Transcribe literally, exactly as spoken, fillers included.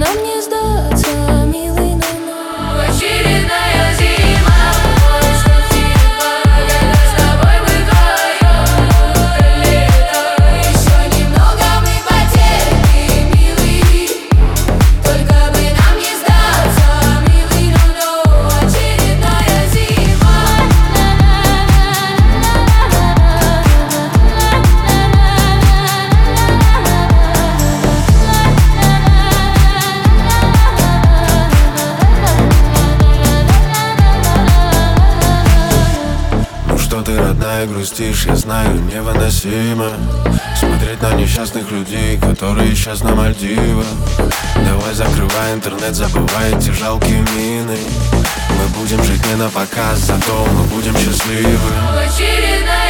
нам не сдаться, милый, но очередная зима, когда с тобой мы вдвоем пролетаем. Еще немного мы потерпим, милый, только бы нам не сдаться, милый, но очередная зима. Ну что ты, родная, грустишь, я знаю, невыносимо смотреть на несчастных людей, которые сейчас на Мальдивах. Давай закрывай интернет, забывай эти жалкие мины. Мы будем жить не на показ, зато мы будем счастливы. Очередная